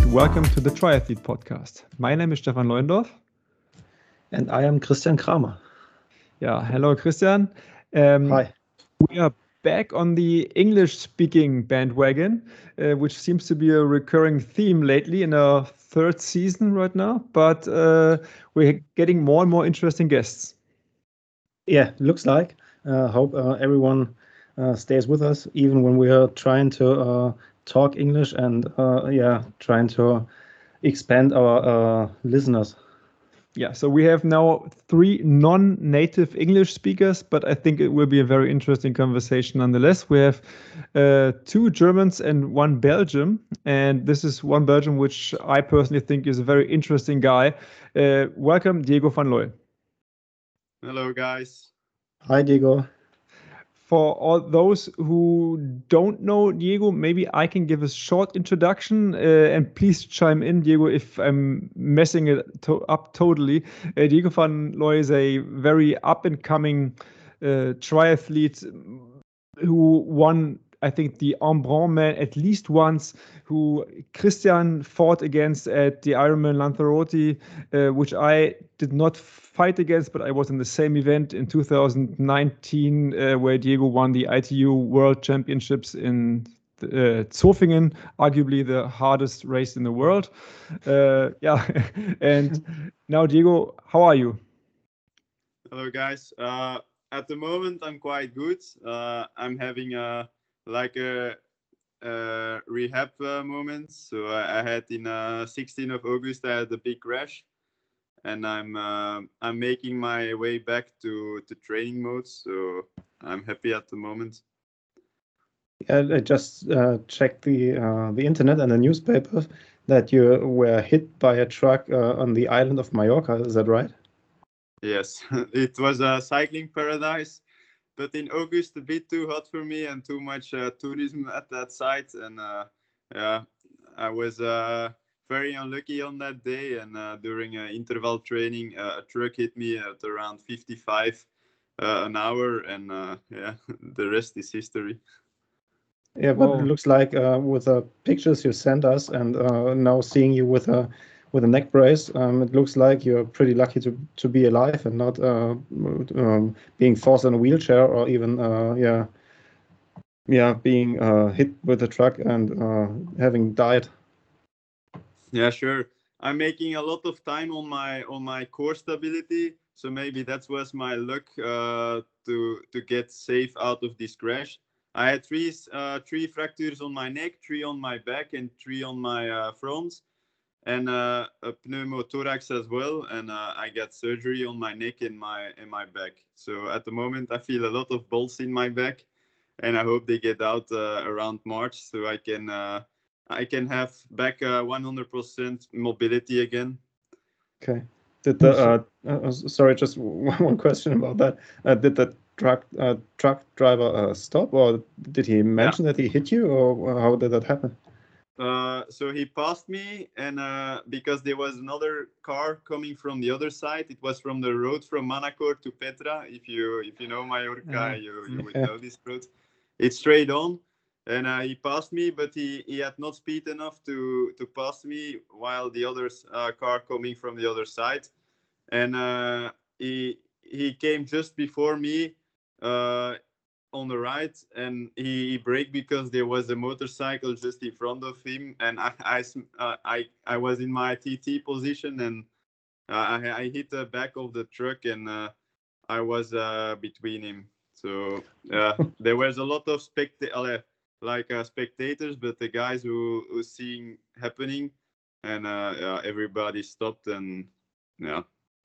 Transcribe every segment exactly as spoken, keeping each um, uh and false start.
welcome to the Triathlete Podcast. My name is Stefan Leuendorf. And I am Christian Kramer. Yeah, hello Christian. Um, Hi. We are back on the English-speaking bandwagon, uh, which seems to be a recurring theme lately in our third season right now, but uh, we're getting more and more interesting guests. Yeah, looks like. Uh, hope uh, everyone uh, stays with us, even when we are trying to uh, talk English and uh, yeah, trying to expand our uh, listeners. Yeah, so we have now three non-native English speakers, but I think it will be a very interesting conversation nonetheless. We have uh, two Germans and one Belgian, and this is one Belgian which I personally think is a very interesting guy. Uh, welcome, Diego van Looy. Hello, guys. Hi, Diego. For all those who don't know Diego, maybe I can give a short introduction, uh, and please chime in, Diego, if I'm messing it to up totally. Uh, Diego van Looy is a very up-and-coming uh, triathlete who won, I think, the Embrun Man at least once, who Christian fought against at the Ironman Lanzarote, uh, which I did not fight against, but I was in the same event in two thousand nineteen, uh, where Diego won the I T U World Championships in uh, Zofingen, arguably the hardest race in the world. Uh, yeah, and now Diego, how are you? Hello, guys. Uh, at the moment, I'm quite good. Uh, I'm having a like a, a rehab uh, moment. So I, I had in uh, sixteenth of August, I had a big crash, and I'm uh, I'm making my way back to to training mode. So I'm happy at the moment. Yeah, I just uh, checked the uh, the internet and the newspapers that you were hit by a truck uh, on the island of Mallorca. Is that right? Yes, it was a cycling paradise. But in August, a bit too hot for me and too much uh, tourism at that site. And uh, yeah, I was uh, very unlucky on that day. And uh, during uh, interval training, uh, a truck hit me at around fifty-five uh, an hour. And uh, yeah, the rest is history. Yeah, but Whoa. it looks like uh, with the pictures you sent us and uh, now seeing you with a with a neck brace, um, it looks like you're pretty lucky to to be alive and not uh, um, being forced in a wheelchair or even uh, yeah yeah being uh, hit with a truck and uh, having died. Yeah, sure. I'm making a lot of time on my on my core stability, so maybe that was my luck uh, to to get safe out of this crash. I had three uh, three fractures on my neck, three on my back, and three on my uh, front, and uh, a pneumothorax as well. And uh, I got surgery on my neck and my and my back. So at the moment, I feel a lot of bolts in my back, and I hope they get out uh, around March so I can. Uh, I can have back uh, one hundred percent mobility again. Okay. Did the uh, uh, sorry, just one question about that. Uh, did the truck uh, truck driver uh, stop, or did he mention yeah. that he hit you, or how did that happen? Uh, so he passed me, and uh, because there was another car coming from the other side, it was from the road from Manacor to Petra. If you if you know Mallorca, yeah. you you would yeah. know this road. It's straight on. And uh, he passed me, but he, he had not speed enough to, to pass me while the other uh, car coming from the other side. And uh, he he came just before me uh, on the right, and he, he braked because there was a motorcycle just in front of him. And I I, uh, I, I was in my T T position, and uh, I, I hit the back of the truck, and uh, I was uh, between him. So uh, there was a lot of spectators. like uh, spectators, but the guys who who seeing happening, and uh, yeah, everybody stopped, and yeah,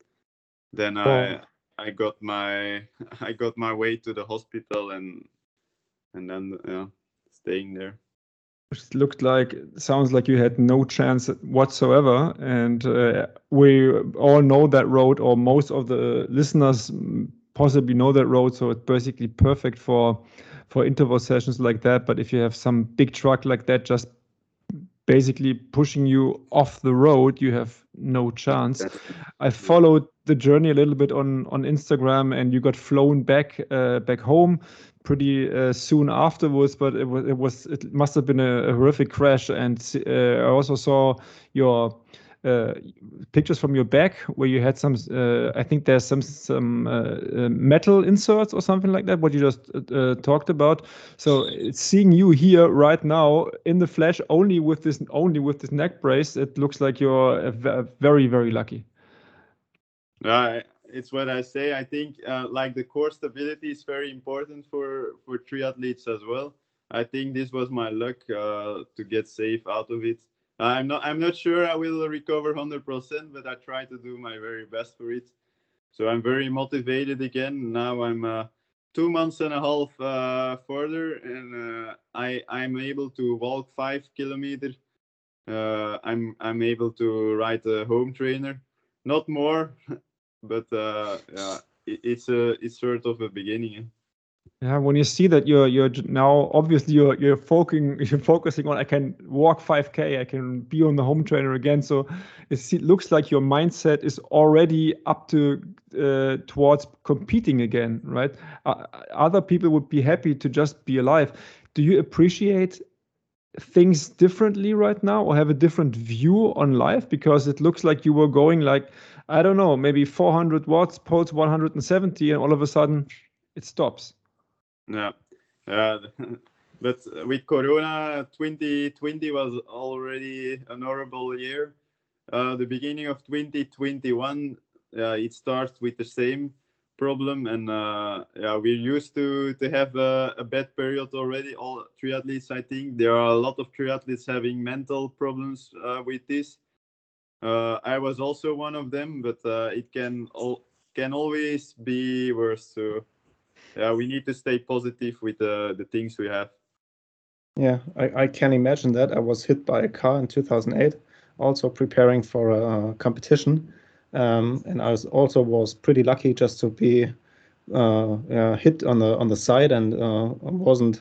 then I oh. I got my I got my way to the hospital, and and then yeah, staying there. It looked like, sounds like you had no chance whatsoever, and uh, we all know that road, or most of the listeners possibly know that road, so it's basically perfect for for interval sessions like that. But if you have some big truck like that just basically pushing you off the road, you have no chance. I followed the journey a little bit on on Instagram, and you got flown back uh, back home pretty uh, soon afterwards. But it was it was it must have been a, a horrific crash. And uh, I also saw your uh, pictures from your back where you had some. Uh, I think there's some some uh, uh, metal inserts or something like that. What you just uh, talked about. So seeing you here right now in the flesh, only with this only with this neck brace, it looks like you're a v- very very lucky. Uh, it's what I say. I think uh, like the core stability is very important for for triathletes as well. I think this was my luck uh, to get safe out of it. I'm not I'm not sure I will recover one hundred percent, but I try to do my very best for it. So I'm very motivated again. Now I'm uh, two months and a half uh, further, and uh, I I'm able to walk five kilometers. Uh, I'm I'm able to ride a home trainer, not more, but uh, yeah, it, it's a it's sort of a beginning. Eh? Yeah, when you see that you're you're j- now obviously you're you're focusing you're focusing on I can walk five K, I can be on the home trainer again. So it se- looks like your mindset is already up to uh, towards competing again, right? Uh, other people would be happy to just be alive. Do you appreciate things differently right now, or have a different view on life? Because it looks like you were going like, I don't know, maybe four hundred watts, pulse one hundred seventy, and all of a sudden it stops. Yeah, uh, but with Corona, twenty twenty was already an horrible year. Uh, the beginning of twenty twenty-one, uh, it starts with the same problem, and uh, yeah, we're used to to have a, a bad period already. All triathletes, I think, there are a lot of triathletes having mental problems uh, with this. Uh, I was also one of them, but uh, it can all can always be worse. So yeah, we need to stay positive with uh, the things we have. Yeah, I, I can imagine that. I was hit by a car in two thousand eight, also preparing for a competition. Um, and I was also was pretty lucky just to be uh, uh, hit on the on the side, and uh, wasn't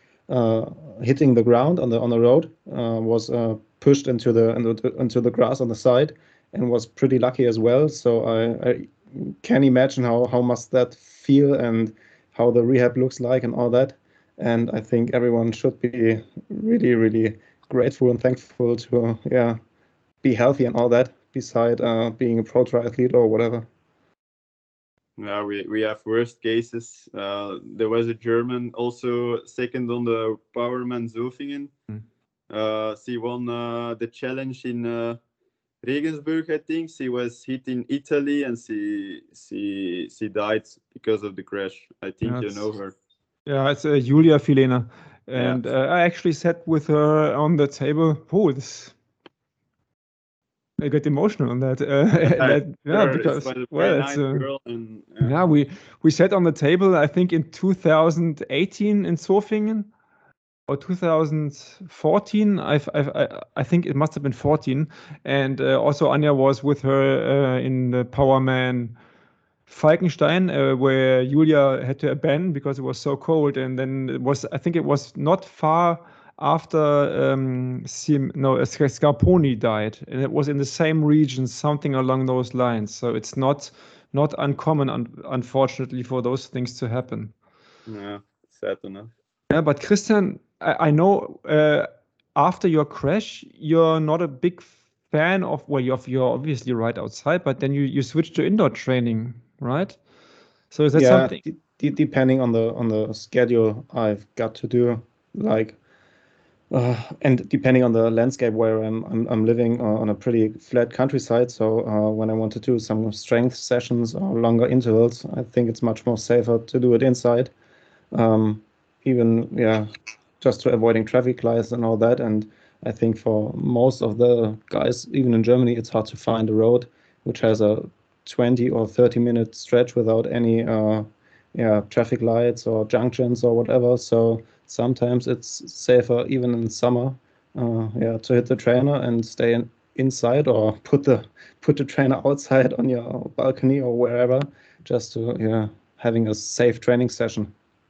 uh, hitting the ground on the on the road. Uh, was uh, pushed into the into, into the grass on the side, and was pretty lucky as well. So I, I can imagine how how must that feel, and how the rehab looks like, and all that. And I think everyone should be really really grateful and thankful to yeah be healthy and all that, beside uh, being a pro triathlete or whatever. Yeah, we, we have worst cases. Uh, there was a German also second on the Powerman Zofingen. Mm. Uh, she won uh, the challenge in uh, Regensburg, I think. She was hit in Italy, and she she she died because of the crash. I think Yeah, you it's- know her. Yeah, it's uh, Julia Filena, and Yeah. uh, I actually sat with her on the table. Oh, this I got emotional on that. Uh, that yeah, Sure, it because was a very well, it's nice uh, girl, and yeah. yeah, we we sat on the table. I think in two thousand eighteen in Zofingen, or two thousand fourteen. I've, I've, I I think it must have been fourteen. And uh, also Anja was with her uh, in the Powerman Falkenstein, uh, where Julia had to abandon because it was so cold. And then it was, I think it was not far after um, Sim, no, uh, Scarponi died, and it was in the same region, something along those lines. So it's not not uncommon, un unfortunately, for those things to happen. Yeah, sad enough. Yeah, but Christian, I, I know uh, after your crash, you're not a big fan of, well, you're, you're obviously right outside, but then you, you switched to indoor training, right? So is that Yeah, something? de de depending on the on the schedule I've got to do, like, uh, and depending on the landscape where I'm I'm, I'm living uh, on a pretty flat countryside. So uh, when I want to do some strength sessions or longer intervals, I think it's much more safer to do it inside. Um, even yeah, just to avoiding traffic lights and all that. And I think for most of the guys, even in Germany, it's hard to find a road which has a twenty or thirty minute stretch without any uh, yeah traffic lights or junctions or whatever. So sometimes it's safer even in summer, uh, yeah, to hit the trainer and stay in, inside, or put the put the trainer outside on your balcony or wherever, just to yeah having a safe training session.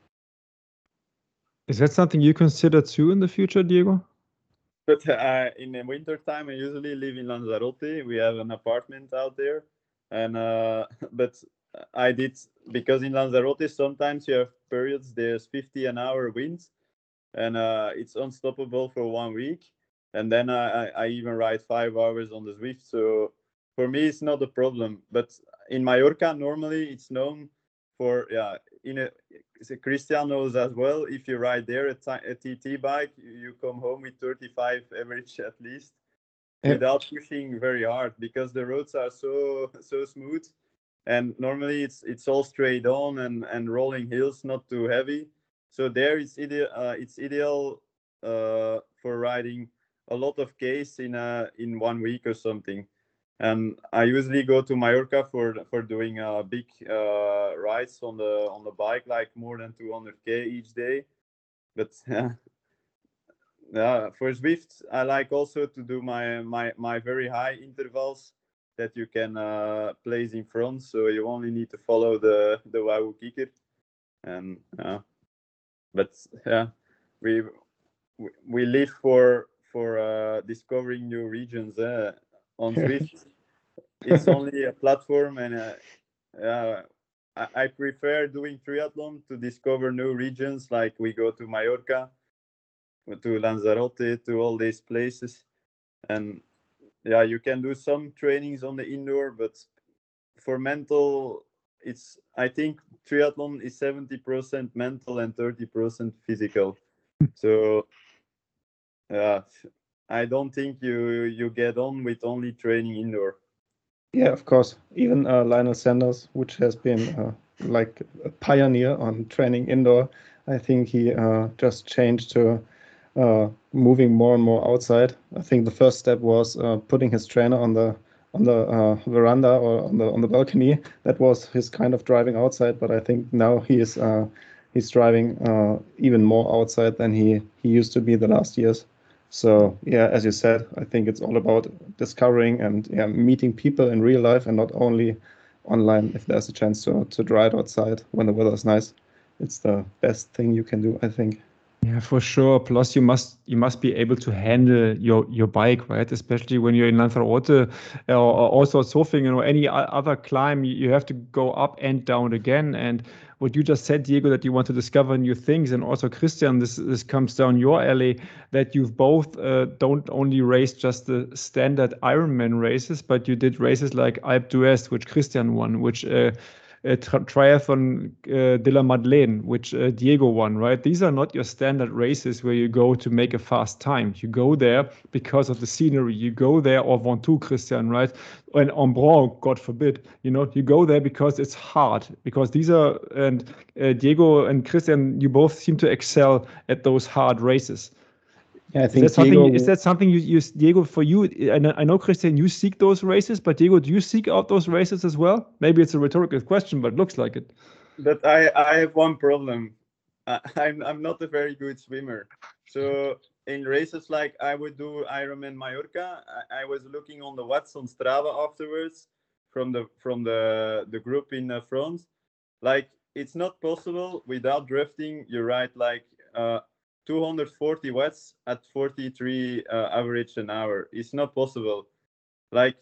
Is that something you consider too in the future, Diego? But uh, in the winter time, I usually live in Lanzarote. We have an apartment out there, and uh, but I did, because in Lanzarote sometimes you have periods there's fifty an hour winds, and uh, it's unstoppable for one week, and then I, I even ride five hours on the Zwift. So for me it's not a problem. But in Mallorca normally it's known for, yeah, in a so Christian knows as well, if you ride there a, t- a T T bike, you come home with thirty-five average at least, Yep. without pushing very hard, because the roads are so so smooth, and normally it's it's all straight on and and rolling hills, not too heavy. So there it's ideal uh, it's ideal uh, for riding a lot of Ks in uh in one week or something. And I usually go to Mallorca for for doing uh, big uh, rides on the on the bike, like more than two hundred k each day. But yeah, yeah, for Zwift, I like also to do my my my very high intervals that you can uh, place in front. So you only need to follow the the Wahoo kicker, and yeah. But yeah, we we, we live for for uh, discovering new regions uh, on Zwift. It's only a platform, and uh, uh, I, I prefer doing triathlon to discover new regions. Like we go to Mallorca, to Lanzarote, to all these places, and yeah, you can do some trainings on the indoor, but for mental, it's I think triathlon is seventy percent mental and thirty percent physical. So yeah, I don't think you you get on with only training indoor. Yeah, of course. Even uh, Lionel Sanders, which has been uh, like a pioneer on training indoor, I think he uh, just changed to uh, moving more and more outside. I think the first step was uh, putting his trainer on the on the uh, veranda or on the on the balcony. That was his kind of driving outside. But I think now he is uh, he's driving uh, even more outside than he he used to be the last years. So yeah, as you said, I think it's all about discovering and yeah, meeting people in real life and not only online. If there's a chance to to ride outside when the weather is nice, it's the best thing you can do, I think. Yeah, for sure. Plus, you must you must be able to handle your your bike, right? Especially when you're in Lanzarote uh, or, or also surfing, you know, any o- other climb, you you have to go up and down again. And what you just said, Diego, that you want to discover new things, and also Christian, this this comes down your alley, that you've both uh, don't only race just the standard Ironman races, but you did races like Alpe d'Huez, which Christian won, which uh, uh, tri- triathlon uh, de la Madeleine, which uh, Diego won, right? These are not your standard races where you go to make a fast time. You go there because of the scenery. You go there, or Ventoux, Christian, right? And Embrun, God forbid, you know, you go there because it's hard. Because these are, and uh, Diego and Christian, you both seem to excel at those hard races. Yeah, I Is think that something? Diego. Is that something you, you Diego, for you? I know, I know, Christian, you seek those races, but Diego, do you seek out those races as well? Maybe it's a rhetorical question, but it looks like it. But I I have one problem. I, I'm I'm not a very good swimmer. So in races like I would do Ironman Mallorca, I, I was looking on the Watson Strava afterwards from the from the the group in the front. Like it's not possible without drifting. You ride like uh, two hundred forty watts at forty-three uh, average an hour. It's not possible. Like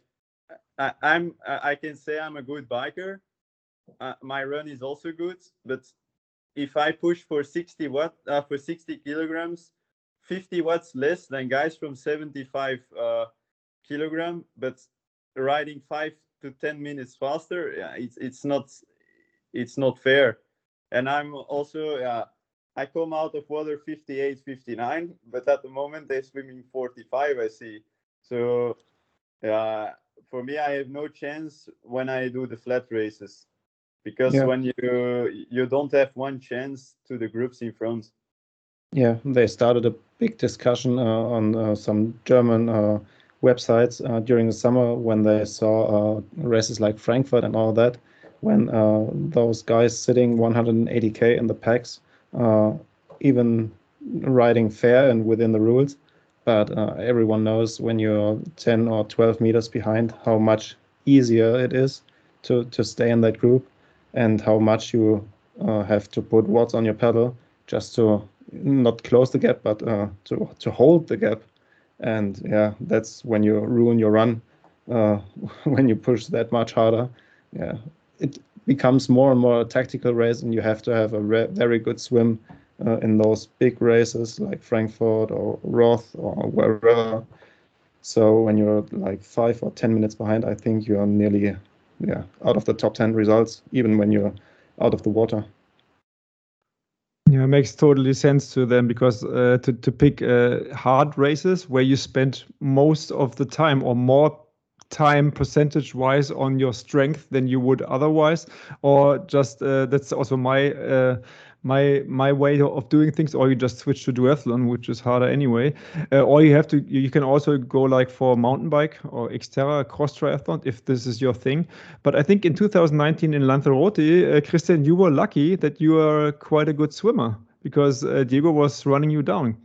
I, I'm I can say I'm a good biker. Uh, my run is also good, but if I push for sixty watt uh, for sixty kilograms, fifty watts less than guys from seventy-five uh, kilogram, but riding five to ten minutes faster, yeah, it's it's not it's not fair. And I'm also yeah, I come out of water fifty-eight, fifty-nine, but at the moment they're swimming forty-five. I see. So yeah, for me, I have no chance when I do the flat races, because Yeah, when you you don't have one chance to the groups in front. yeah, they started a big discussion uh, on uh, some German uh, websites uh, during the summer when they saw uh, races like Frankfurt and all that, when uh, those guys sitting one hundred eighty k in the packs, uh, even riding fair and within the rules. But uh, everyone knows when you're ten or twelve meters behind, how much easier it is to, to stay in that group and how much you uh, have to put watts on your pedal just to not close the gap, but uh, to to hold the gap. And yeah, that's when you ruin your run. uh, when you push that much harder, yeah, it becomes more and more a tactical race, and you have to have a re- very good swim uh, in those big races like Frankfurt or Roth or wherever. So when you're like five or ten minutes behind, I think you're nearly, yeah, out of the top ten results, even when you're out of the water. Yeah, it makes totally sense to them because uh, to to pick uh, hard races where you spend most of the time or more time percentage wise on your strength than you would otherwise, or just uh, that's also my uh, my my way of doing things, or you just switch to duathlon, which is harder anyway, uh, or you have to you can also go like for mountain bike or Xterra cross triathlon if this is your thing. But I think in two thousand nineteen in Lanzarote, uh, Christian, you were lucky that you are quite a good swimmer because uh, Diego was running you down.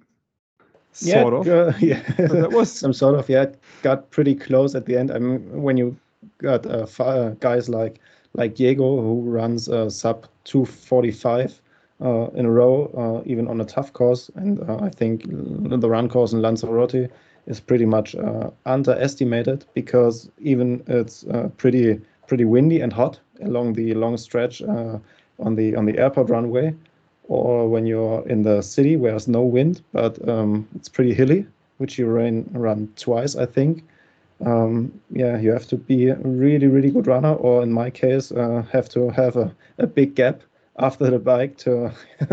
Sort yeah, of. uh, yeah, So that was some sort of, yeah, it got pretty close at the end. I mean, when you got uh, fi- guys like like Diego who runs uh, sub two forty-five uh, in a row, uh, even on a tough course, and uh, I think the run course in Lanzarote is pretty much uh, underestimated because even it's uh, pretty pretty windy and hot along the long stretch uh, on the on the airport runway, or when you're in the city where there's no wind, but um, it's pretty hilly, which you run run twice, I think. Um, yeah, you have to be a really, really good runner, or in my case, uh, have to have a, a big gap after the bike to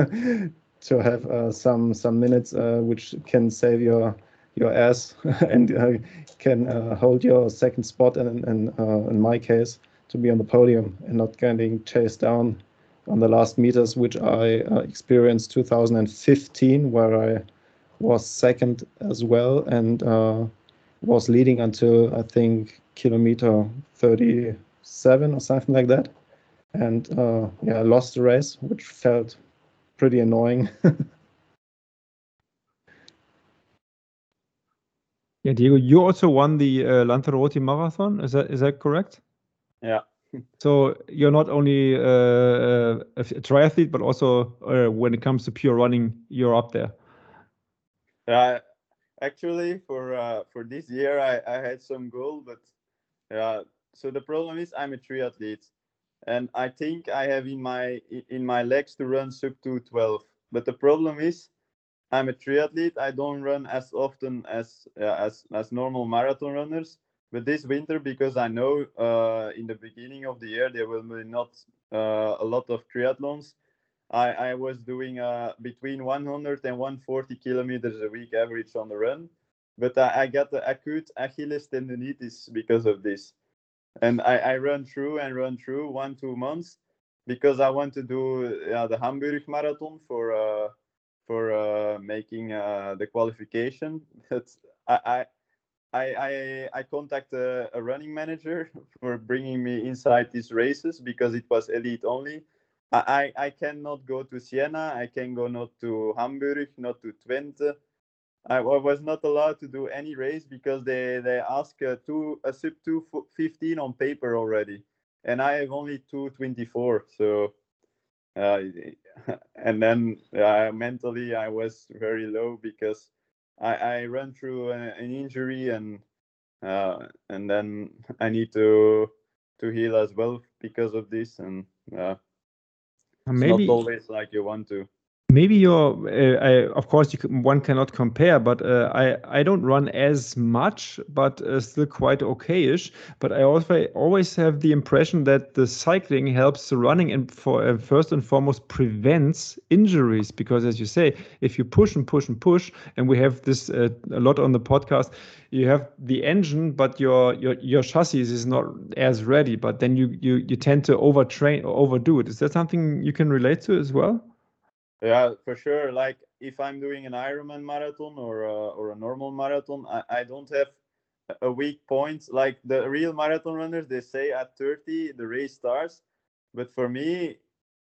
to have uh, some some minutes, uh, which can save your your ass and uh, can uh, hold your second spot, and, and uh, in my case, to be on the podium and not getting chased down on the last meters, which I uh, experienced two thousand fifteen, where I was second as well, and uh, was leading until I think kilometer thirty-seven or something like that, and uh, yeah, I lost the race, which felt pretty annoying. yeah, Diego. You also won the uh, Lanzarote Marathon. Is that is that correct? Yeah. So you're not only uh, uh, a triathlete, but also uh, when it comes to pure running, you're up there. Yeah. Actually, for uh, for this year, I, I had some goal, but yeah. So the problem is I'm a triathlete, and I think I have in my in my legs to run sub two twelve. But the problem is I'm a triathlete. I don't run as often as uh, as as normal marathon runners. But this winter, because I know uh, in the beginning of the year there will be not uh, a lot of triathlons, I, I was doing uh, between one hundred and one hundred forty kilometers a week average on the run. But I, I got the acute Achilles tendonitis because of this. And I, I run through and run through one, two months because I want to do uh, the Hamburg Marathon for uh, for uh, making uh, the qualification. That's, I, I, I, I, I contact a, a running manager for bringing me inside these races because it was elite only. I, I, I cannot go to Siena. I can go not to Hamburg, not to Twente. I was not allowed to do any race because they they ask uh, two a sub two fifteen on paper already, and I have only two twenty four. So, uh, and then uh, mentally I was very low because I I ran through a, an injury, and uh, and then I need to to heal as well because of this, and uh, it's not Maybe always like you want to. maybe you're uh, I, of course you can, one cannot compare, but uh, i i don't run as much, but uh, still quite okayish. But I also always have the impression that the cycling helps the running, and for uh, first and foremost prevents injuries, because as you say, if you push and push and push, and we have this uh, a lot on the podcast, you have the engine, but your your your chassis is not as ready, but then you you you tend to overtrain or overdo it. Is that something you can relate to as well? Yeah, for sure. Like if I'm doing an Ironman marathon or a, or a normal marathon, I, I don't have a weak point. Like the real marathon runners, they say at thirty the race starts, but for me,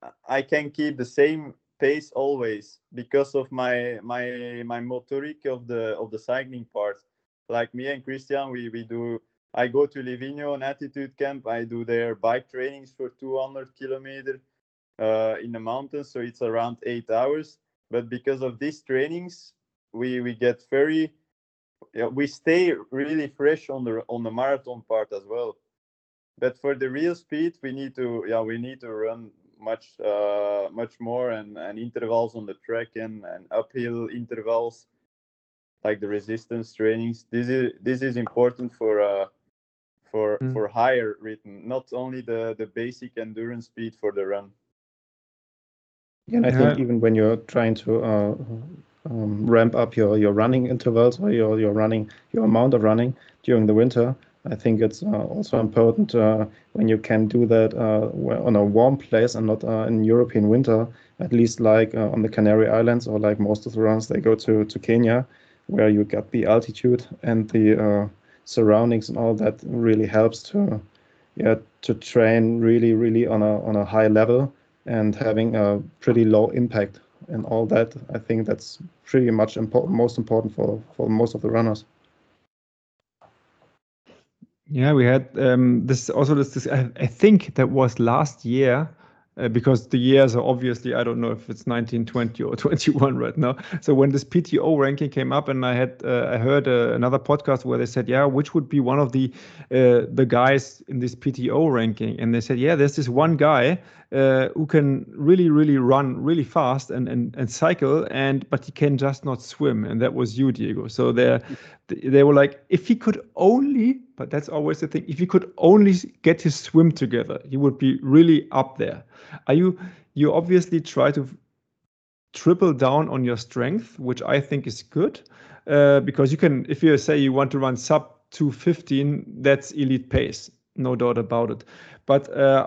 I can keep the same pace always because of my my my motoric of the of the cycling part. Like me and Christian, we we do. I go to Livigno on Attitude Camp. I do their bike trainings for two hundred kilometers uh, in the mountains, so it's around eight hours. But because of these trainings, we we get very yeah, we stay really fresh on the on the marathon part as well. But for the real speed, we need to yeah we need to run much uh, much more and, and intervals on the track and, and uphill intervals, like the resistance trainings. This is this is important for uh for Mm. for higher rhythm, not only the the basic endurance speed for the run. Yeah, and I Yeah. think even when you're trying to uh, um, ramp up your, your running intervals or your, your running your amount of running during the winter, I think it's uh, also important uh, when you can do that uh, on a warm place and not uh, in European winter, at least like uh, on the Canary Islands, or like most of the runs they go to, to Kenya, where you get the altitude and the uh, surroundings and all that really helps to yeah to train really really on a on a high level and having a pretty low impact and all that. I think that's pretty much important, most important for for most of the runners. Yeah, we had um, this also this, this I, I think that was last year, uh, because the years are obviously, I don't know if it's nineteen, twenty or twenty-one right now. So when this P T O ranking came up, and I had uh, I heard uh, another podcast where they said, yeah, which would be one of the uh, the guys in this P T O ranking, and they said, yeah, there's this one guy uh, who can really really run really fast and, and and cycle, and but he can just not swim, and that was you, Diego. So they they were like, if he could only, but that's always the thing, if he could only get his swim together, he would be really up there. Are you you obviously try to triple down on your strength, which I think is good, uh, because you can, if you say you want to run sub two fifteen, that's elite pace, no doubt about it. But uh,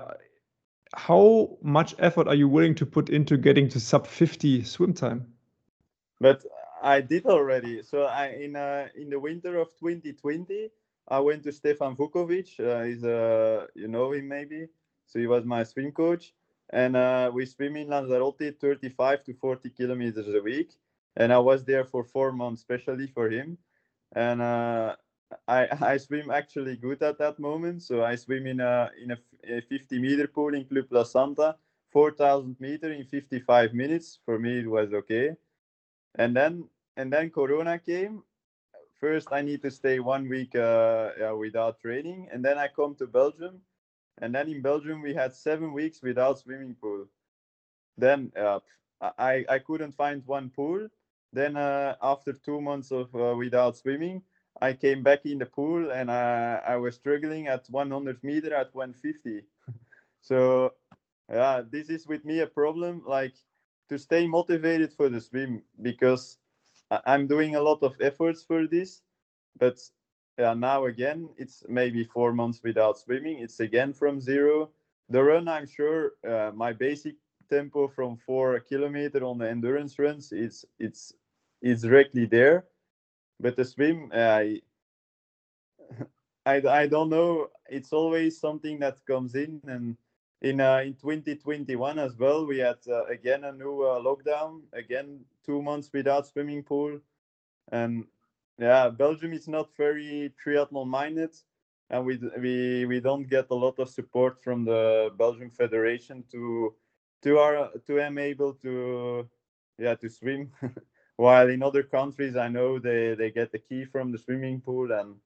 how much effort are you willing to put into getting to sub fifty swim time? But I did already. So I in uh, in the winter of twenty twenty, I went to Stefan Vukovic. Uh, he's uh, you know him maybe. So he was my swim coach, and uh, we swim in Lanzarote thirty-five to forty kilometers a week. And I was there for four months, especially for him. And uh, I I swim actually good at that moment. So I swim in a in a, a fifty meter pool in Club La Santa, four thousand meter in fifty-five minutes. For me, it was okay. And then and then Corona came. First, I need to stay one week uh, yeah, without training, and then I come to Belgium. And then in Belgium, we had seven weeks without swimming pool. Then uh, I I couldn't find one pool. Then uh, after two months of uh, without swimming, I came back in the pool, and I I was struggling at one hundred meter at one fifty. So yeah, this is with me a problem, like to stay motivated for the swim, because I- I'm doing a lot of efforts for this, but yeah, now again it's maybe four months without swimming. It's again from zero. The run, I'm sure, uh, my basic tempo from four kilometer on the endurance runs, it's it's it's directly there. But the swim, I I I don't know. It's always something that comes in, and in uh, in twenty twenty-one as well, we had uh, again a new uh, lockdown. Again, two months without swimming pool. And yeah, Belgium is not very triathlon minded, and we we we don't get a lot of support from the Belgian Federation to to our to am able to yeah to swim. While in other countries, I know they they get the key from the swimming pool, and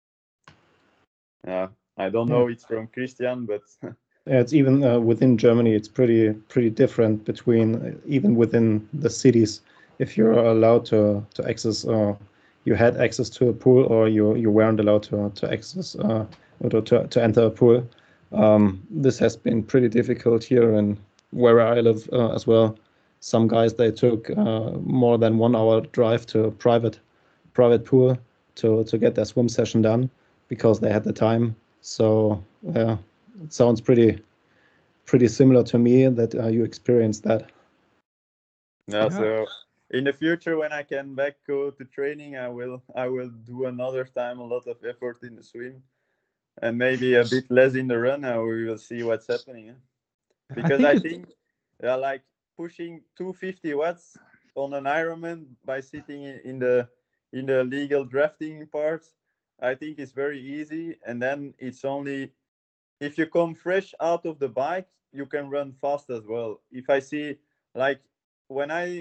yeah, I don't Yeah. know it's from Christian, but Yeah, it's even uh, within Germany, it's pretty pretty different between uh, even within the cities. If you're allowed to to access, uh, you had access to a pool, or you you weren't allowed to to access uh, or to to, to enter a pool. Um, this has been pretty difficult here and where I live uh, as well. Some guys they took uh, more than one hour drive to a private private pool to to get their swim session done because they had the time. So yeah, it sounds pretty pretty similar to me that uh, you experienced that. yeah. Yeah. So in the future, when I can back go to training, I will I will do another time a lot of effort in the swim, and maybe a bit less in the run. And we will see what's happening. eh? I Because think I it, think yeah, like pushing two hundred fifty watts on an Ironman by sitting in in the in the legal drafting part, I think it's very easy. And then it's only if you come fresh out of the bike, you can run fast as well. If I see, like when I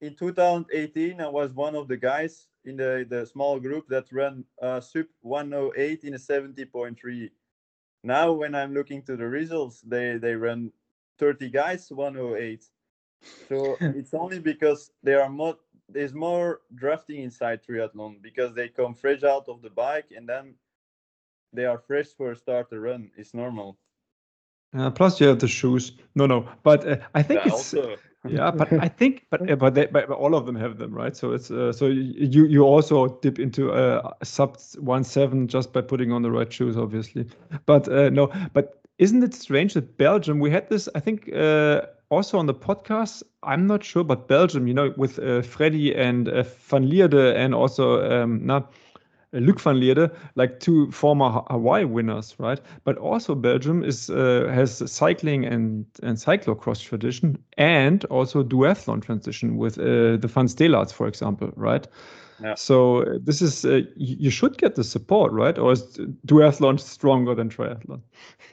in two thousand eighteen, I was one of the guys in the, the small group that ran uh, sub one oh eight in a seventy point three. Now, when I'm looking to the results, they, they run thirty guys one oh eight. So it's only because there are more, there's more drafting inside triathlon because they come fresh out of the bike and then they are fresh for a start to run. It's normal. Uh, plus, you have the shoes. No, no, but uh, I think Yeah, it's also. yeah, but I think, but uh, but, they, but all of them have them, right? So it's uh, so you you also dip into uh, sub one seven just by putting on the right shoes, obviously. But uh, no, but isn't it strange that Belgium? We had this, I think, uh, also on the podcast. I'm not sure, but Belgium, you know, with uh, Freddy and uh, Van Lierde and also um, not. Luc van Lierde, like two former Hawaii winners, right? But also Belgium is uh, has cycling and and cyclocross tradition, and also duathlon transition with uh, the Van Steelarts, for example, right? Yeah. So uh, this is uh, you should get the support, right? Or is duathlon stronger than triathlon?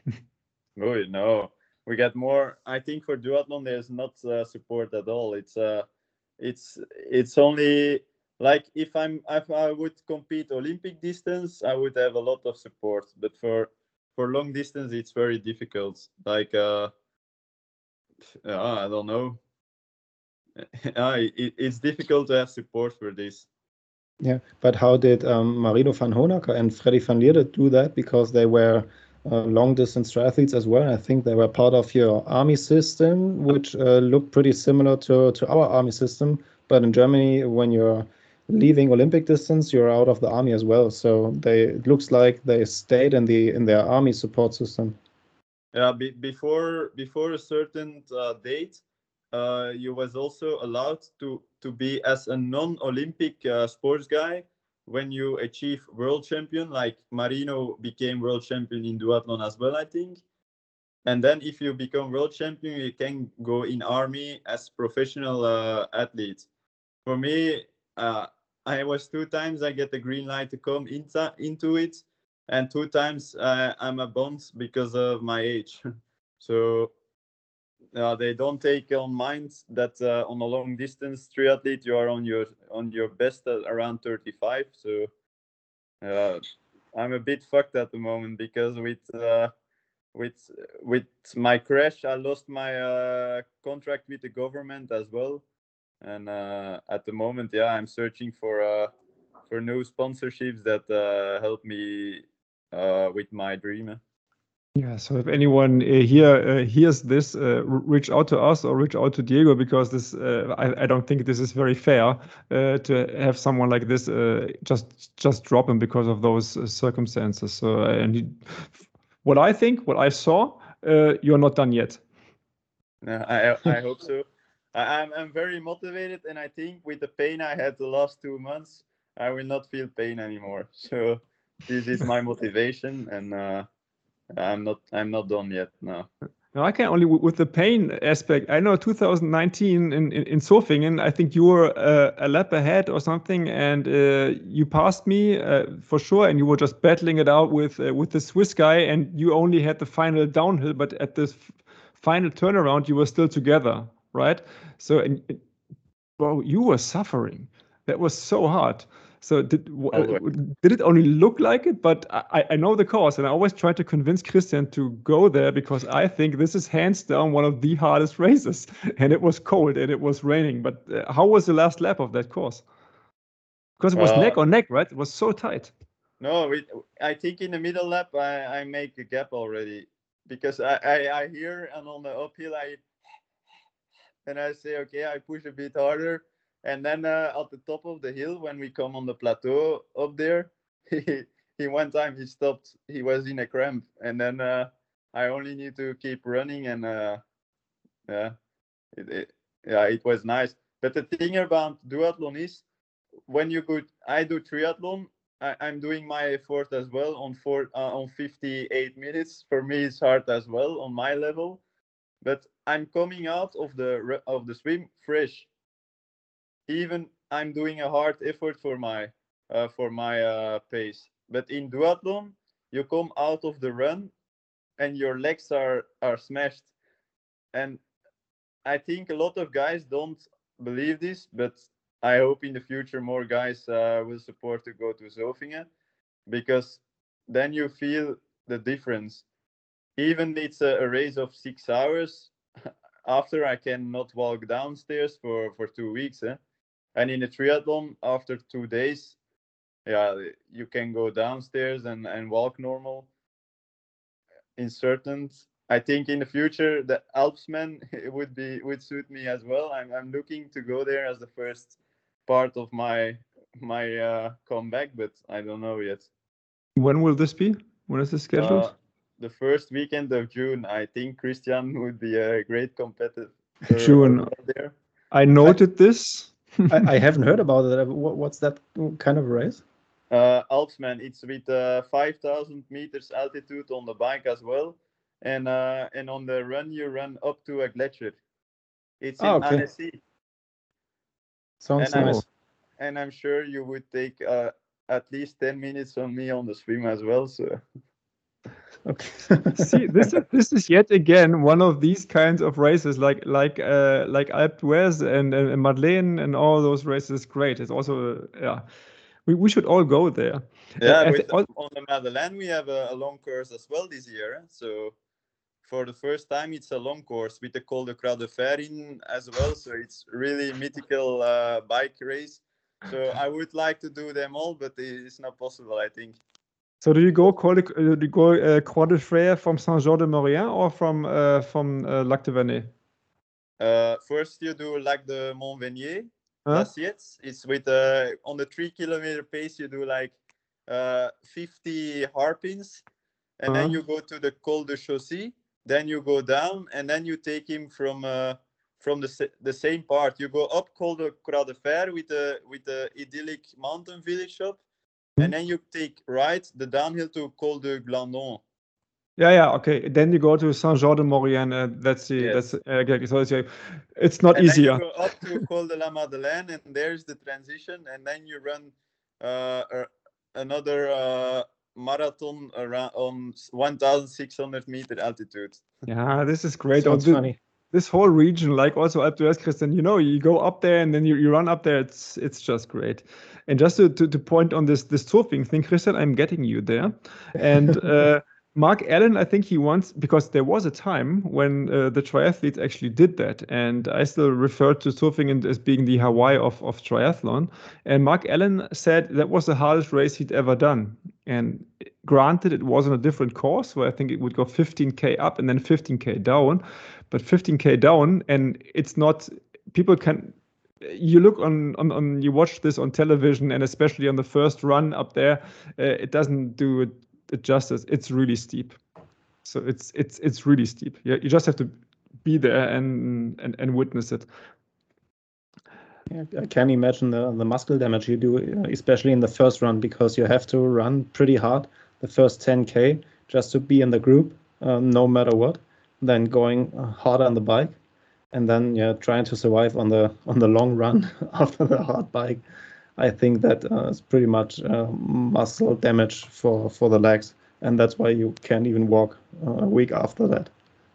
Oh no, we get more. I think for duathlon there's not uh, support at all. It's uh, it's it's only. Like if I'm if I would compete Olympic distance, I would have a lot of support. But for for long distance, it's very difficult. Like uh, uh I don't know. uh, it, it's difficult to have support for this. Yeah, but how did um, Marino van Honacker and Freddy van Lierde do that? Because they were uh, long distance triathletes as well. I think they were part of your army system, which uh, looked pretty similar to to our army system. But in Germany, when you're leaving Olympic distance, you're out of the army as well. So they it looks like they stayed in the in their army support system. Yeah, be, before before a certain uh, date, uh, you was also allowed to to be as a non-Olympic uh, sports guy when you achieve world champion. Like Marino became world champion in duathlon as well, I think. And then if you become world champion, you can go in army as professional uh, athlete. For me, uh, I was two times I get the green light to come into into it, and two times uh, I'm a bond because of my age. So uh, they don't take on mind that uh, on a long distance triathlete you are on your on your best at around thirty-five. So uh, I'm a bit fucked at the moment because with uh, with with my crash I lost my uh, contract with the government as well. And uh, at the moment, yeah, I'm searching for uh, for new sponsorships that uh, help me uh, with my dream. Yeah, so if anyone uh, here uh, hears this, uh, r- reach out to us or reach out to Diego because this uh, I, I don't think this is very fair uh, to have someone like this uh, just just drop him because of those uh, circumstances. So uh, and he, what I think, what I saw, uh, you're not done yet. Yeah, I I hope so. I, I'm I'm very motivated, and I think with the pain I had the last two months, I will not feel pain anymore. So this is my motivation, and uh, I'm not I'm not done yet. No. No, I can only w- with the pain aspect. I know two thousand nineteen in in, in Zofingen, I think you were uh, a lap ahead or something, and uh, you passed me uh, for sure, and you were just battling it out with uh, with the Swiss guy, and you only had the final downhill, but at this f- final turnaround, you were still together, right? So, and, and- bro, you were suffering. That was so hard. So did w- uh, Always. w- did it only look like it? But I, I know the course, and I always try to convince Christian to go there because I think this is hands down one of the hardest races. And it was cold and it was raining. But uh, how was the last lap of that course? Because it was Uh, neck on neck, right? It was so tight. no, we, I think in the middle lap I, I make a gap already because I, I, I hear and on the uphill I and I say okay I push a bit harder and then uh, at the top of the hill when we come on the plateau up there he, he one time he stopped, he was in a cramp, and then uh, I only need to keep running and uh, yeah it, it, yeah it was nice. But the thing about duathlon is when you go, I do triathlon. I, I'm doing my effort as well on four uh, on fifty-eight minutes. For me, it's hard as well on my level. But I'm coming out of the re- of the swim fresh. Even I'm doing a hard effort for my uh, for my uh, pace. But in duathlon, you come out of the run and your legs are are smashed. And I think a lot of guys don't believe this, but I hope in the future more guys uh, will support to go to Zofingen, because then you feel the difference. Even it's a, a race of six hours. After I cannot walk downstairs for for two weeks, eh? And in a triathlon, after two days, yeah, you can go downstairs and and walk normal. In certain, I think in the future the Alpsman would be would suit me as well. I'm I'm looking to go there as the first part of my my uh, comeback, but I don't know yet. When will this be? When is this scheduled? Uh, the first weekend of June. I think Christian would be a great competitor June. there. I noted this. I, I haven't heard about it. What, what's that kind of race? Uh, Alpsman. It's with uh, five thousand meters altitude on the bike as well, and uh, and on the run you run up to a glacier. It's in Oh, okay. Annecy. Sounds and nice. I'm, and I'm sure you would take uh, at least ten minutes on me on the swim as well. So. Okay. See, this is this is yet again one of these kinds of races, like like uh, like Alpe d'Huez and, and, and Madeleine and all those races. Great. It's also uh, yeah, we, we should all go there. Yeah, Uh, with all, on the Madeleine we have a, a long course as well this year. Eh? So for the first time it's a long course with the Col de Croix de Fer in as well. So it's really mythical uh, bike race. So I would like to do them all, but it's not possible, I think. So do you go Col de, uh, do you go uh, Croix de Fer from Saint-Jean-de-Maurienne or from uh, from uh, Lac de Verney? Uh, first you do Lac de Montvernier, Huh? La Sietz. It's with uh, on the three kilometer pace you do like uh, fifty hairpins, and Uh-huh. then you go to the Col de Chaussy. Then you go down, and then you take him from uh, from the the same part. You go up Col de Croix de Fer with the with the idyllic mountain village up, Mhm. and then you take right the downhill to Col de Glandon. Yeah, yeah, okay. Then you go to Saint-Jean-de-Maurienne. Uh, that's the Yes. that's uh, okay. So it's, uh, it's not And easier. then you go up to Col de la Madeleine, and there's the transition, and then you run uh, uh, another uh, marathon around on one thousand six hundred meter altitude. Yeah, this is great. Sounds thi- funny. This whole region, like also Alpe d'Huez, Christian, you know, you go up there and then you, you run up there. It's it's just great. And just to, to, to point on this this surfing thing, Christian, I'm getting you there. And uh, Mark Allen, I think he wants, because there was a time when uh, the triathletes actually did that. And I still refer to surfing in- as being the Hawaii of, of triathlon. And Mark Allen said that was the hardest race he'd ever done. And granted, it was on a different course where I think it would go fifteen K up and then fifteen K down. But fifteen K down, and it's not, people can, you look on, on, on you watch this on television, and especially on the first run up there, uh, it doesn't do it, it justice. It's really steep. So it's it's it's really steep. Yeah, you just have to be there and and, and witness it. Yeah, I can imagine the, the muscle damage you do, uh, especially in the first run, because you have to run pretty hard the first ten K just to be in the group, uh, no matter what. Then going uh, hard on the bike, and then yeah, trying to survive on the on the long run after the hard bike. I think that uh, is pretty much uh, muscle damage for for the legs, and that's why you can't even walk uh, a week after that.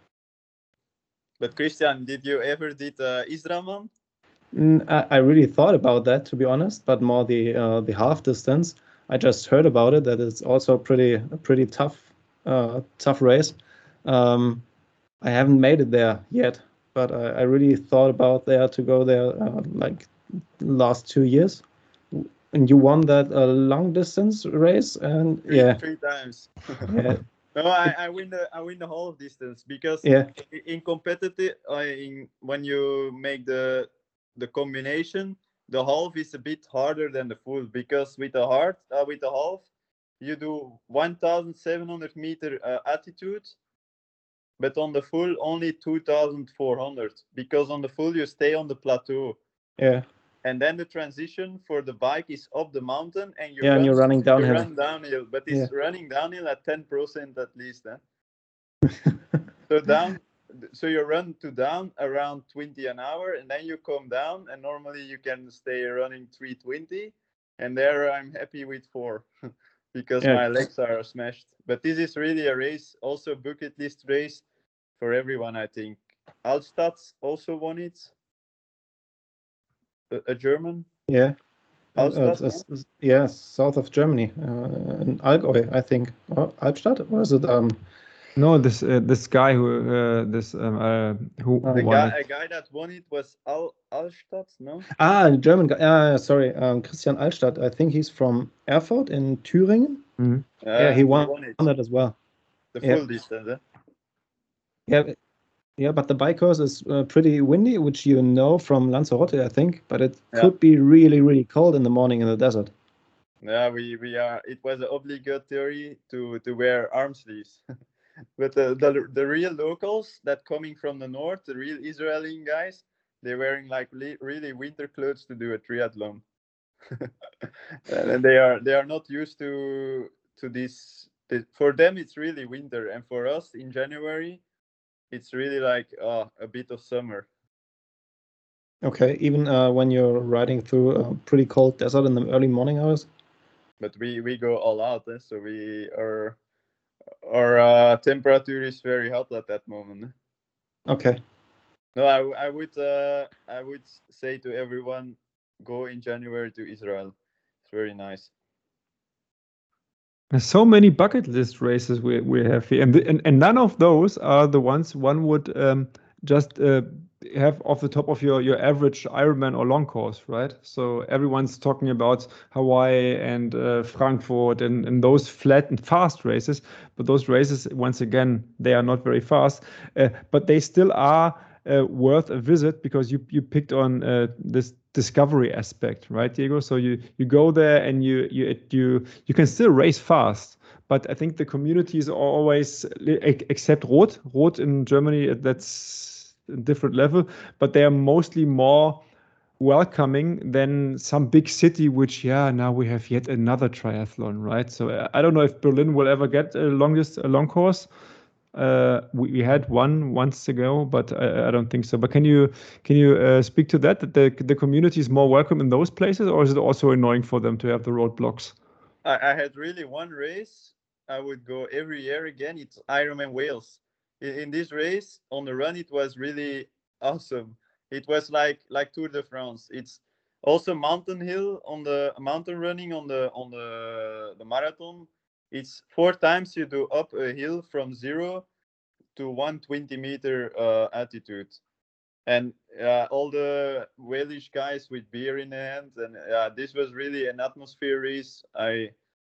But Christian, did you ever did uh, Israelman? Mm, I, I really thought about that, to be honest, but more the uh, the half distance. I just heard about it, that it's also pretty a pretty tough uh, tough race. Um, I haven't made it there yet, but I, I really thought about there to go there uh, like last two years. And you won that uh, long distance race, and Three, yeah, three times. yeah, No, I, I win the I win the whole distance, because yeah, i- in competitive, uh, in when you make the the combination, the half is a bit harder than the full, because with the hard uh, with the half you do one thousand seven hundred meter uh, altitude, but on the full only two thousand four hundred, because on the full you stay on the plateau, yeah, and then the transition for the bike is up the mountain, and you yeah. And run you're running you downhill. run downhill, but it's Yeah. running downhill at ten percent at least. Eh? So down, so you run to down around twenty an hour, and then you come down, and normally you can stay running three twenty, and there I'm happy with four because Yeah. my legs are smashed. But this is really a race, also bucket list race for everyone, I think. Alstad also won it. a, a German. Yeah. Uh, Alstadt, uh, s- s- yeah, south of Germany, uh, in Allgäu, I think. Or Albstadt, or is it? Um, No, this uh, this guy who uh, this um, uh, who, who Uh, the won guy, it. a guy that won it was Al Alstadt, no? ah, German guy. Uh, sorry, um, Christian Altstadt. I think he's from Erfurt in Thüringen. Mhm. Yeah, Uh, he won, won it, that as well. the Yeah. full distance. Eh? Yeah, b- yeah, but the bike course is uh, pretty windy, which you know from Lanzarote, I think. But it Yeah. could be really, really cold in the morning in the desert. Yeah, we we are. It was obligatory to to wear arm sleeves. But the, the the real locals that coming from the north, the real Israeli guys, they're wearing like li- really winter clothes to do a triathlon, and they are they are not used to to this. this- For them, it's really winter, and for us in January, it's really like uh, a bit of summer. Okay, even uh, when you're riding through a pretty cold desert in the early morning hours. But we we go all out, eh? So we our our uh, temperature is very hot at that moment. eh? Okay. No, I, I would uh, I would say to everyone, go in January to Israel. It's very nice. There's so many bucket list races we we have here, and, the, and and none of those are the ones one would um, just uh, have off the top of your your average Ironman or long course, right? So everyone's talking about Hawaii and uh, Frankfurt and, and those flat and fast races, but those races, once again, they are not very fast, uh, but they still are uh, worth a visit because you you picked on uh, this discovery aspect, right, Diego? So you you go there and you you you you can still race fast, but I think the communities are always, except Rot, Rot in Germany, that's a different level, but they are mostly more welcoming than some big city, which, yeah, now we have yet another triathlon, right? So uh, I don't know if Berlin will ever get a longest a long course. Uh, we, we had one once ago, but I, I don't think so. But can you can you uh, speak to that? That the the community is more welcome in those places, or is it also annoying for them to have the roadblocks? I, I had really one race. I would go every year again. It's Ironman Wales. In, in this race on the run, it was really awesome. It was like like Tour de France. It's also mountain hill on the mountain running on the on the the marathon. It's four times you do up a hill from zero to one hundred twenty meter uh, altitude, and uh, all the Welsh guys with beer in their hands, and uh, this was really an atmosphere race. I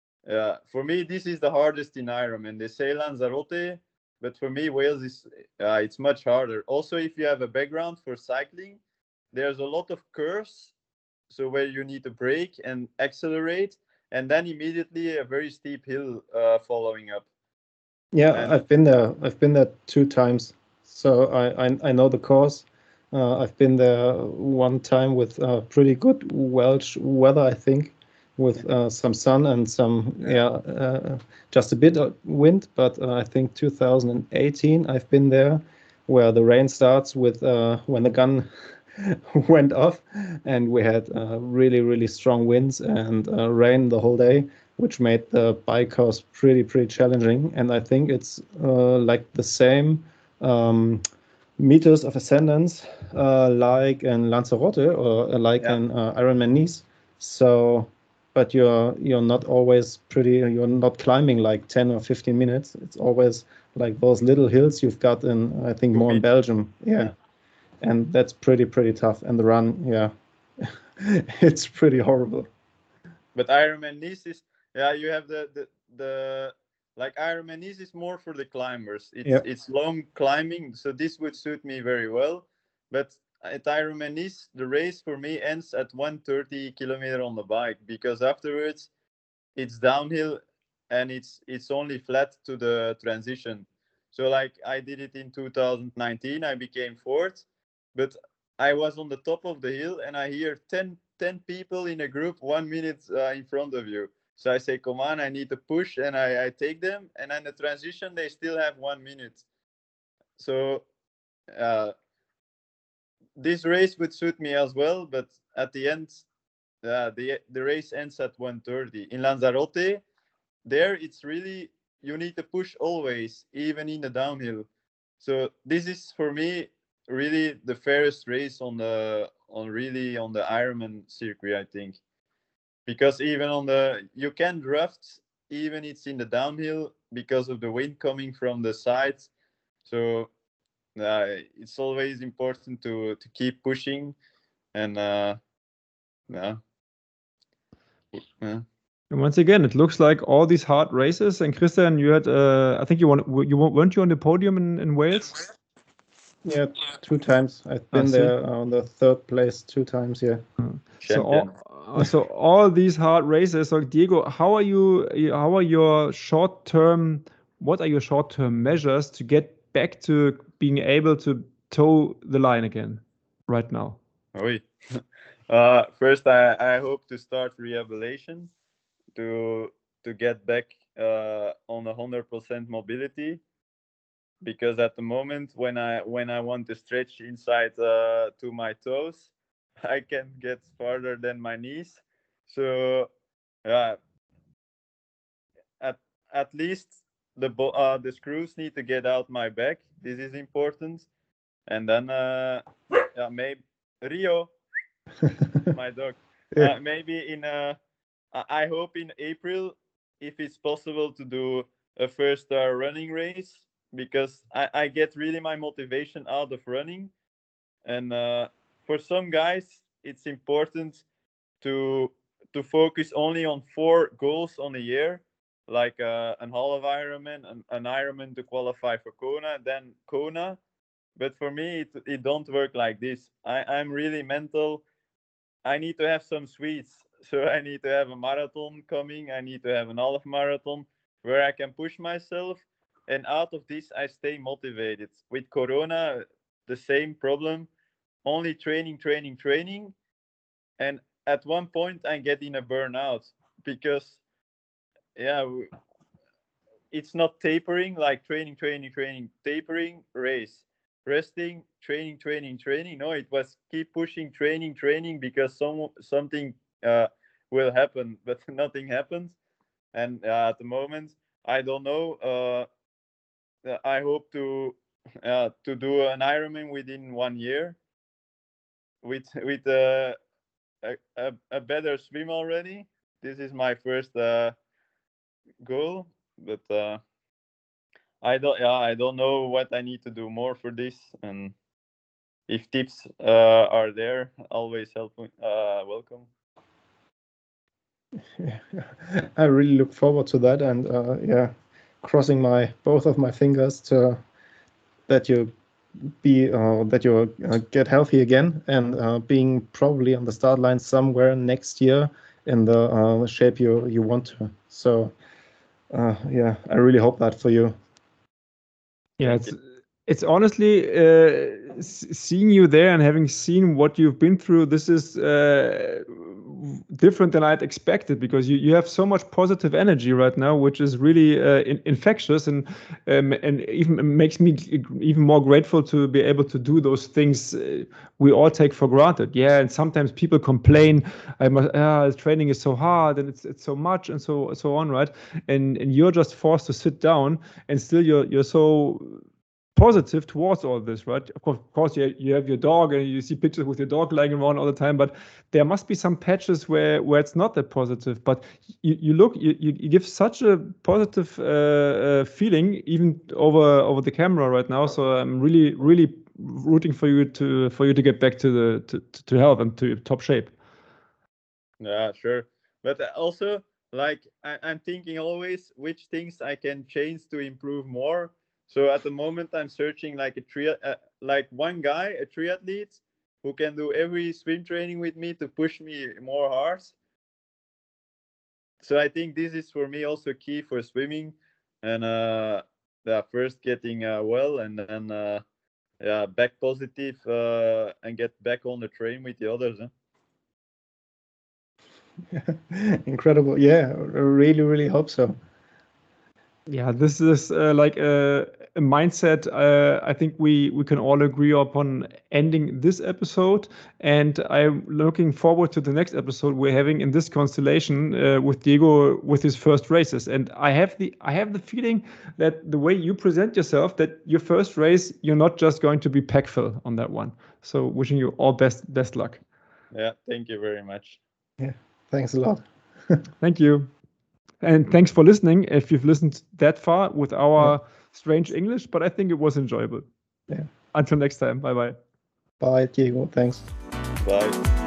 uh, for me, this is the hardest in Ironman. They say Lanzarote, but for me, Wales is uh, it's much harder. Also, if you have a background for cycling, there's a lot of curves, so where you need to brake and accelerate, and then immediately a very steep hill uh, following up. Yeah, And I've been there. I've been there two times, so I I, I know the course. Uh, I've been there one time with uh, pretty good Welsh weather, I think, with uh, some sun and some yeah, uh, just a bit of wind. But uh, I think two thousand eighteen I've been there, where the rain starts with uh, when the gun went off, and we had uh, really really strong winds and uh, rain the whole day, which made the bike course pretty pretty challenging. And I think it's uh, like the same um, meters of ascendance uh, like in Lanzarote or uh, like yeah, in uh, Ironman Nice. So, but you're you're not always pretty. You're not climbing like ten or fifteen minutes. It's always like those little hills you've got in, I think, Two more in meters. Belgium. Yeah, Yeah. and that's pretty pretty tough. And the run, yeah, it's pretty horrible. But Ironman Nice is yeah, you have the the the like Ironman Nice is more for the climbers. It's Yeah. it's long climbing, so this would suit me very well. But at Ironman Nice, the race for me ends at one hundred thirty kilometer on the bike because afterwards it's downhill and it's it's only flat to the transition. So like I did it in two thousand nineteen, I became fourth, but I was on the top of the hill and I hear ten, ten people in a group one minute uh, in front of you. So I say, come on, I need to push, and I, I take them. And then the transition, they still have one minute. So uh, this race would suit me as well, but at the end, uh, the the race ends at one thirty. In Lanzarote, there it's really you need to push always, even in the downhill. So this is for me really the fairest race on the on really on the Ironman circuit, I think, because even on the you can draft even it's in the downhill because of the wind coming from the sides. So uh, it's always important to to keep pushing and uh, yeah. yeah. And once again, it looks like all these hard races. And Christian, you had, uh, I think you won, you weren't you on the podium in, in Wales? Yeah, two times. I've I been see. there on the third place two times. Yeah. So Champion. all, uh, so all these hard races. So Diego, how are you? How are your short term? What are your short term measures to get back to being able to toe the line again right now? Oui. Uh, first, I, I hope to start rehabilitation to to get back uh, on one hundred percent mobility, because at the moment when I when I want to stretch inside uh, to my toes, I can get farther than my knees. So yeah, at at least the bo- uh, the screws need to get out my back. This is important, and then uh, yeah, maybe Rio. My dog. Yeah. Uh, maybe in uh, I I hope in April, if it's possible to do a first uh, running race, because I, I get really my motivation out of running, and uh, for some guys it's important to to focus only on four goals on a year, like uh, an half Ironman, an, an Ironman to qualify for Kona, then Kona. But for me, it, it don't work like this. I, I'm really mental. I need to have some sweets. So I need to have a marathon coming. I need to have an half marathon where I can push myself. And out of this, I stay motivated. With Corona, the same problem. Only training, training, training. And at one point, I get in a burnout because, yeah, it's not tapering like training, training, training, tapering, race, resting, training, training, training. No, it was keep pushing, training, training, because some something uh, will happen, but nothing happens. And uh, at the moment, I don't know. Uh, I hope to uh, to do an Ironman within one year with with uh, a, a a better swim already. This is my first uh, goal, but. Uh, I don't. Yeah, I don't know what I need to do more for this, and if tips uh, are there, always help. Uh, welcome. Yeah. I really look forward to that, and uh, yeah, crossing my both of my fingers to that you be uh, that you uh, get healthy again, and uh, being probably on the start line somewhere next year in the uh, shape you you want to. So uh, yeah, I really hope that for you. Yeah, Thank it's you. it's honestly uh, s- seeing you there and having seen what you've been through. This is uh, different than I'd expected, because you, you have so much positive energy right now, which is really uh, in, infectious, and um, and even makes me g- even more grateful to be able to do those things uh, we all take for granted. Yeah, and sometimes people complain, I must, ah, training is so hard and it's it's so much and so so on, right? And and you're just forced to sit down, and still you're you're so positive towards all this, right? Of course, of course, you, you have your dog and you see pictures with your dog lying around all the time, but there must be some patches where where it's not that positive. But you, you look, you, you give such a positive uh, uh, feeling even over over the camera right now. So I'm really really rooting for you to for you to get back to the to, to health and to top shape. Yeah, sure. But also, like, I, I'm thinking always which things I can change to improve more. So at the moment, I'm searching like a tri- uh, like one guy, a triathlete, who can do every swim training with me to push me more hard. So I think this is for me also key for swimming, and uh, yeah, first getting uh, well, and then uh, yeah, back positive uh, and get back on the train with the others. Huh? Incredible. Yeah, I really, really hope so. Yeah, this is uh, like a, a mindset. Uh, I think we we can all agree upon ending this episode, and I'm looking forward to the next episode we're having in this constellation uh, with Diego with his first races. And I have the I have the feeling that the way you present yourself, that your first race, you're not just going to be pack-fill on that one. So wishing you all best best luck. Yeah, thank you very much. Yeah, thanks a lot. Thank you. And thanks for listening if you've listened that far with our yeah. strange English, but I think it was enjoyable. Yeah. Until next time. Bye-bye. Bye, Diego. Thanks. Bye.